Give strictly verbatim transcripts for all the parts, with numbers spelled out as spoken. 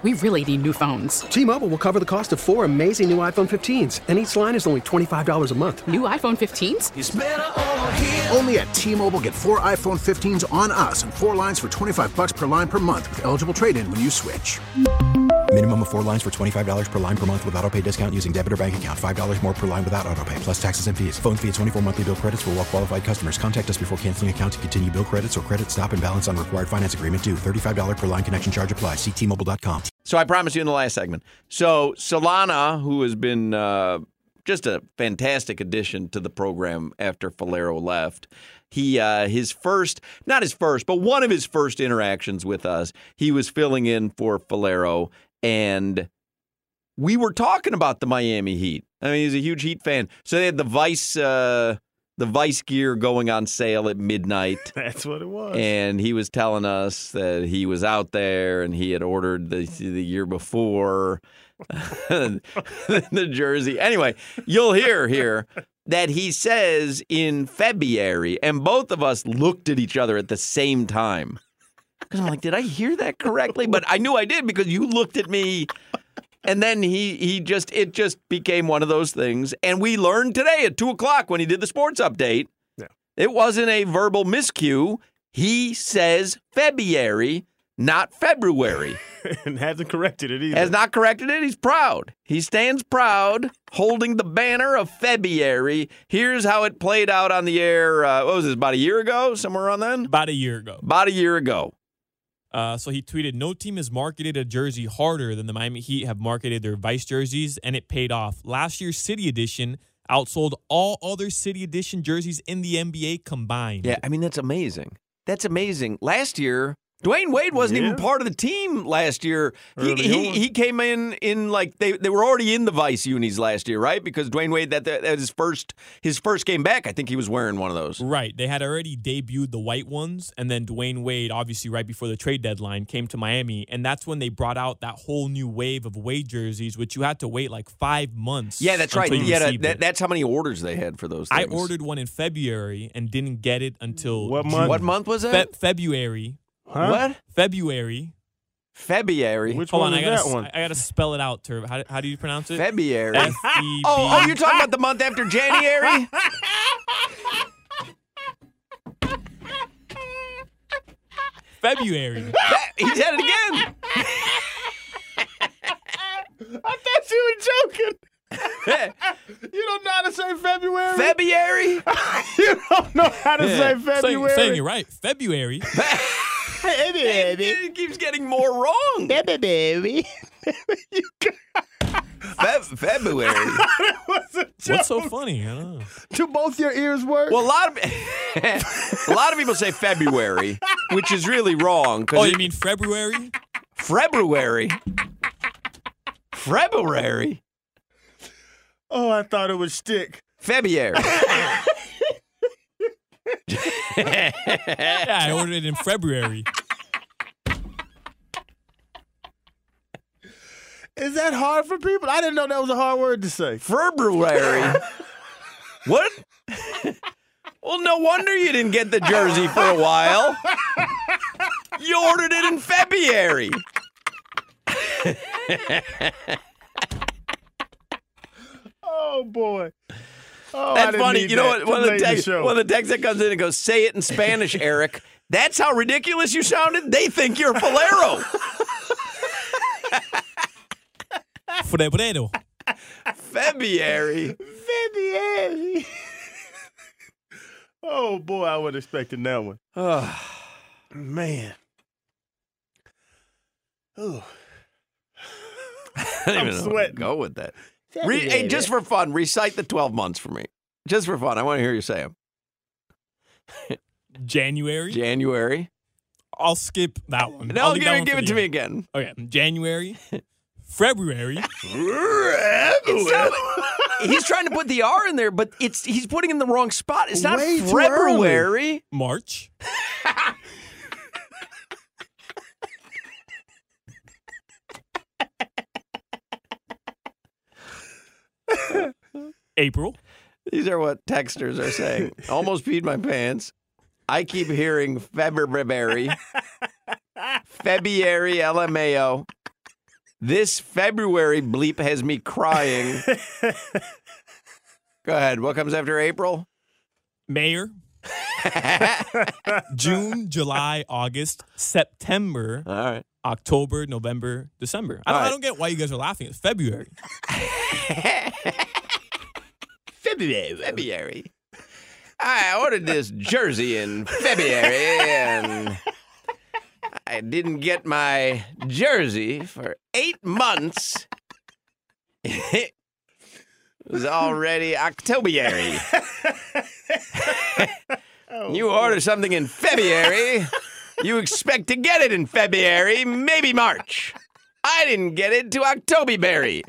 We really need new phones. T-Mobile will cover the cost of four amazing new iPhone fifteens, and each line is only twenty-five dollars a month. New iPhone fifteens? It's better over here. Only at T-Mobile, get four iPhone fifteens on us and four lines for twenty-five dollars per line per month with eligible trade-in when you switch. Minimum of four lines for twenty-five dollars per line per month with autopay discount using debit or bank account. five dollars more per line without autopay, plus taxes and fees. Phone fee at twenty-four monthly bill credits for well-qualified customers. Contact us before canceling account to continue bill credits or credit stop and balance on required finance agreement due. thirty-five dollars per line connection charge applies. See T Mobile dot com. So I promised you in the last segment. So Solana, who has been uh, just a fantastic addition to the program after Falero left, he uh, his first, not his first, but one of his first interactions with us, he was filling in for Falero, and we were talking about the Miami Heat. I mean, he's a huge Heat fan. So they had the Vice uh, the Vice gear going on sale at midnight. That's what it was. And he was telling us that he was out there and he had ordered the the year before the jersey. Anyway, you'll hear here that he says in February, and both of us looked at each other at the same time. Because I'm like, did I hear that correctly? But I knew I did because you looked at me. And then he he just it just became one of those things. And we learned today at two o'clock when he did the sports update, yeah. It wasn't a verbal miscue. He says February, not February. And hasn't corrected it either. Has not corrected it. He's proud. He stands proud, holding the banner of February. Here's how it played out on the air. Uh, what was this, about a year ago? Somewhere around then? About a year ago. About a year ago. Uh, so he tweeted, no team has marketed a jersey harder than the Miami Heat have marketed their Vice jerseys, and it paid off. Last year's City Edition outsold all other City Edition jerseys in the N B A combined. Yeah, I mean, that's amazing. That's amazing. Last year, Dwayne Wade wasn't yeah. even part of the team last year. He, he he came in in like they, they were already in the Vice unis last year, right? Because Dwayne Wade that, that, that was his first his first game back. I think he was wearing one of those. Right. They had already debuted the white ones, and then Dwayne Wade, obviously right before the trade deadline, came to Miami, and that's when they brought out that whole new wave of Wade jerseys, which you had to wait like five months. Yeah, that's right. Yeah, that, that's how many orders they had for those things. I ordered one in February and didn't get it until what June. month? What month was that? Fe- February. Huh? What? February. February. Which Hold one on, is I gotta, that one? I gotta spell it out. Tur- how, how do you pronounce it? February. F E B. Oh, oh, you're talking about the month after January? February. That, he said it again. I thought you were joking. You don't know how to say February? February? You don't know how to Yeah. say February? Saying, saying it right. February. It keeps getting more wrong. February. Fe- February. What's so funny? I don't know. Do both your ears work? Well, a lot of a lot of people say February, which is really wrong. Oh, you it, mean February? February? February? Oh, I thought it would stick. February. Yeah, I ordered it in February. Is that hard for people? I didn't know that was a hard word to say. February? What? Well, no wonder you didn't get the jersey for a while. You ordered it in February. Oh, boy. Oh, That's funny. You know what? One of, the text, the one of the texts that comes in and goes, say it in Spanish, Eric. That's how ridiculous you sounded? They think you're Falero. Febrero. February. February. Oh, boy, I wasn't expecting that one. Oh. Man. Oh. I don't I'm even know sweating. Go with that. Re- hey, just for fun, recite the twelve months for me. Just for fun. I want to hear you say them. January. January. I'll skip that one. No, I'll give, that it, one give for it the to end. me again. Okay. January. February. He's trying to put the R in there, but it's he's putting it in the wrong spot. It's not Way too February. March. April. These are what texters are saying. Almost peed my pants. I keep hearing February. February, L M A O. This February bleep has me crying. Go ahead. What comes after April? Mayor. June, July, August, September, All right. October, November, December. I don't, All right. I don't get why you guys are laughing. It's February. February. February. I ordered this jersey in February, and I didn't get my jersey for eight months. It was already October-ary. You order something in February, you expect to get it in February, maybe March. I didn't get it to October-berry.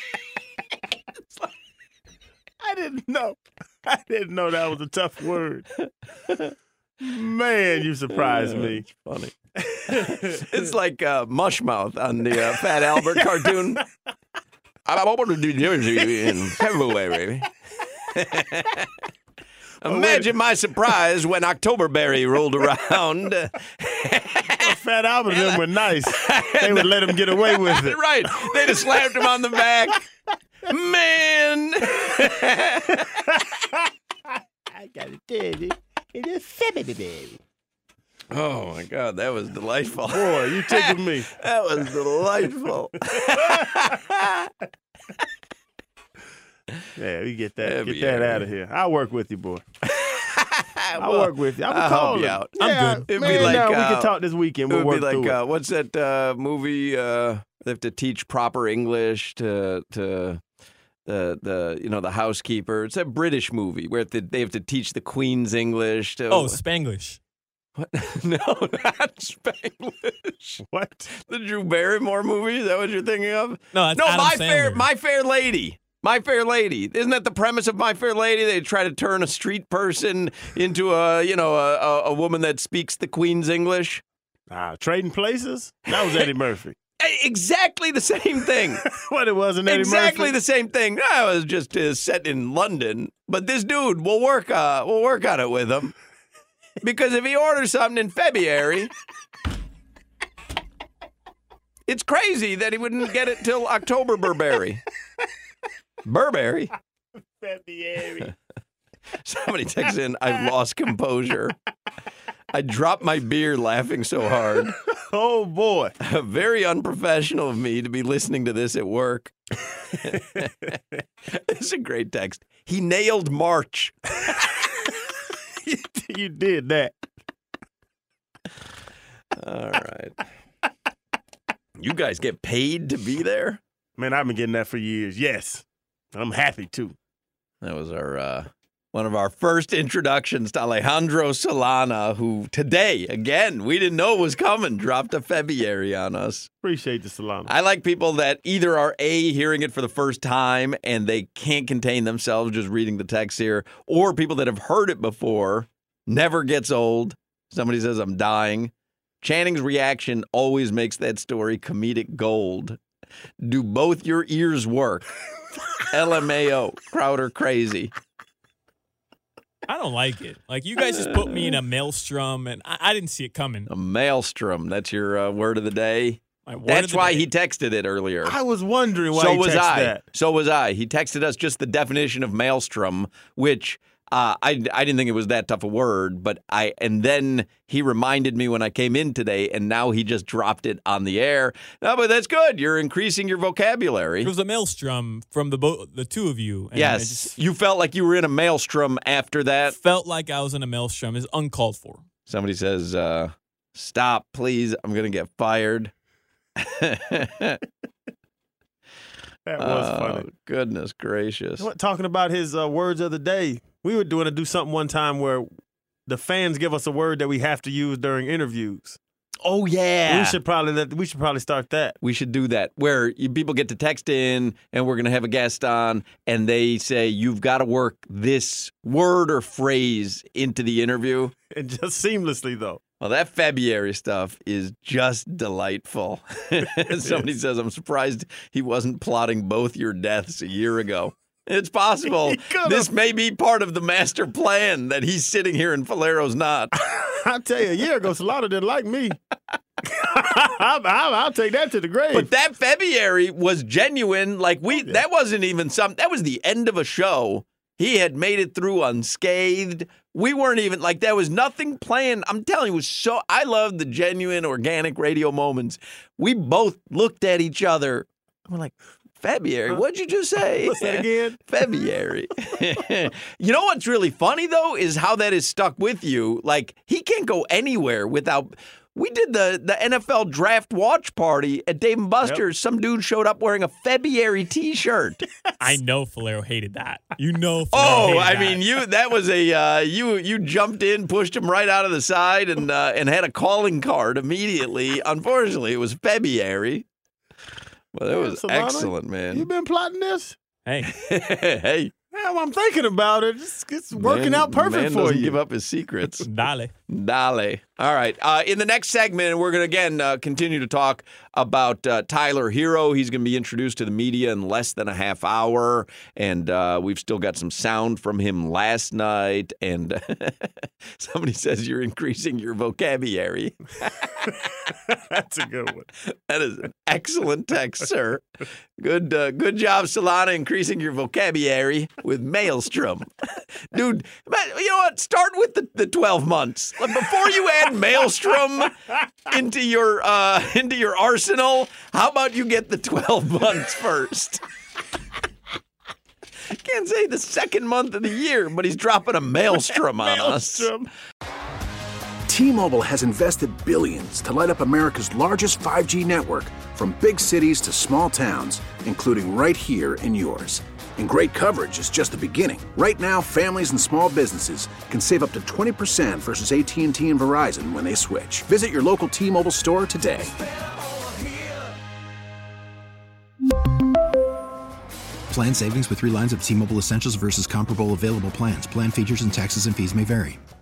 I didn't know. I didn't know that was a tough word. Man, you surprised me. Funny. It's like uh, Mushmouth on the uh, Fat Albert cartoon. I'm over to New Jersey in February. Imagine my surprise when Octoberberry rolled around. Fat Albert and them were nice. They would let him get away with it. Right. They just slapped him on the back. Man. I got to tell you, it is February. Oh, my God. That was delightful. Boy, you tickled me. That was delightful. Yeah, we get that. February. Get that out of here. I'll work with you, boy. I'll Well, work with you. I'll, I'll call help you him. out. I'm Yeah, good. It'd be man, like, no, we uh, can talk this weekend. It We'll would work be like, through uh, it. what's that uh, movie? Uh, they have to teach proper English to to the the you know the housekeeper. It's a British movie where they they have to teach the Queen's English. To, Oh, Spanglish. what? No, not Spanglish. What? The Drew Barrymore movie? Is that what you're thinking of? No, that's no, Adam My Sandler. Fair My Fair Lady. My Fair Lady. Isn't that the premise of My Fair Lady? They try to turn a street person into a, you know, a, a, a woman that speaks the Queen's English. Ah, Trading Places? That was Eddie Murphy. Exactly the same thing. What, it wasn't Eddie exactly Murphy? the same thing. I was just uh, set in London, but this dude, we'll work. Uh, we'll work on it with him because if he orders something in February, it's crazy that he wouldn't get it till October. Burberry. Burberry. February. Somebody texts in, I've lost composure. I dropped my beer laughing so hard. Oh, boy. Very unprofessional of me to be listening to this at work. It's a great text. He nailed March. You did that. All right. You guys get paid to be there? Man, I've been getting that for years. Yes. I'm happy, too. That was our uh, one of our first introductions to Alejandro Solana, who today, again, we didn't know it was coming, dropped a February on us. Appreciate the salami. I like people that either are A, hearing it for the first time and they can't contain themselves just reading the text here, or people that have heard it before, never gets old. Somebody says, I'm dying. Channing's reaction always makes that story comedic gold. Do both your ears work? L M A O, Crowder crazy. I don't like it. Like, you guys just put me in a maelstrom, and I, I didn't see it coming. A maelstrom, that's your uh, word of the day. My word That's of the why day. he texted it earlier. I was wondering why so he was texted I. that. So was I. He texted us just the definition of maelstrom, which uh, I I didn't think it was that tough a word, but I and then he reminded me when I came in today, and now he just dropped it on the air. No, but that's good. You're increasing your vocabulary. It was a maelstrom from the bo- the two of you. And I Yes, just you felt like you were in a maelstrom after that. felt like I was in a maelstrom. It's uncalled for. Somebody says, uh, "Stop, please! I'm going to get fired." That was Oh, funny. goodness gracious. What, talking about his uh, words of the day, we were doing to do something one time where the fans give us a word that we have to use during interviews. Oh yeah, We should probably let, we should probably start that. We should do that where you, people get to text in and we're going to have a guest on and they say, you've got to work this word or phrase into the interview. And just seamlessly though. Well, that February stuff is just delightful. Somebody says, I'm surprised he wasn't plotting both your deaths a year ago. It's possible. This may be part of the master plan that he's sitting here and Falero's not. I'll tell you, a year ago, Solano didn't like me. I'll, I'll, I'll take that to the grave. But that February was genuine. Like we, yeah. that wasn't even some. That was the end of a show. He had made it through unscathed. We weren't even like there was nothing planned. I'm telling you, it was so. I love the genuine, organic radio moments. We both looked at each other. We're like, February. What'd you just say? What's that again? February. You know what's really funny though is how that is stuck with you. Like he can't go anywhere without. We did the, the N F L draft watch party at Dave and Buster's. Yep. Some dude showed up wearing a February T-shirt. I know Falero hated that. You know. Falero oh, hated I that. mean, you that was a uh, you you jumped in, pushed him right out of the side, and uh, and had a calling card immediately. Unfortunately, it was February. Well, that was Solano, excellent, man. You been plotting this? Hey, hey. Well, I'm thinking about it. It's, it's working man, out perfect man for doesn't you. Give up his secrets. Dale. Dale. All right. Uh, in the next segment, we're going to, again, uh, continue to talk about uh, Tyler Hero. He's going to be introduced to the media in less than a half hour. And uh, we've still got some sound from him last night. And somebody says you're increasing your vocabulary. That's a good one. That is an excellent text, sir. Good uh, good job, Solana, increasing your vocabulary with Maelstrom. Dude, you know what? Start with the, the twelve months. Like, before you add Maelstrom into your uh, into your arsenal, how about you get the twelve months first? Can't say the second month of the year, but he's dropping a Maelstrom on Maelstrom. us. T-Mobile has invested billions to light up America's largest five G network, from big cities to small towns, including right here in yours. And great coverage is just the beginning. Right now, families and small businesses can save up to twenty percent versus A T and T and Verizon when they switch. Visit your local T-Mobile store today. Plan savings with three lines of T-Mobile Essentials versus comparable available plans. Plan features and taxes and fees may vary.